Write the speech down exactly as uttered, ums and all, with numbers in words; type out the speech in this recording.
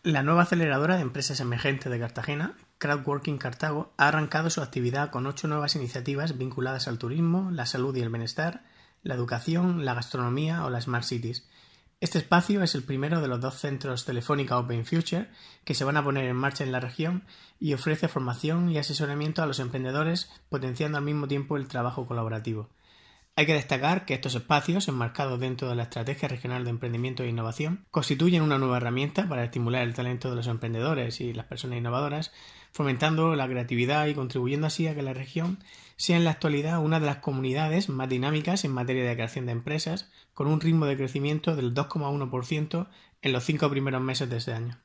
La nueva aceleradora de empresas emergentes de Cartagena, Crowdworking Cartago, ha arrancado su actividad con ocho nuevas iniciativas vinculadas al turismo, la salud y el bienestar, la educación, la gastronomía o las Smart Cities. Este espacio es el primero de los dos centros Telefónica Open Future que se van a poner en marcha en la región y ofrece formación y asesoramiento a los emprendedores, potenciando al mismo tiempo el trabajo colaborativo. Hay que destacar que estos espacios, enmarcados dentro de la Estrategia Regional de Emprendimiento e Innovación, constituyen una nueva herramienta para estimular el talento de los emprendedores y las personas innovadoras, fomentando la creatividad y contribuyendo así a que la región sea en la actualidad una de las comunidades más dinámicas en materia de creación de empresas, con un ritmo de crecimiento del dos coma uno por ciento en los cinco primeros meses de este año.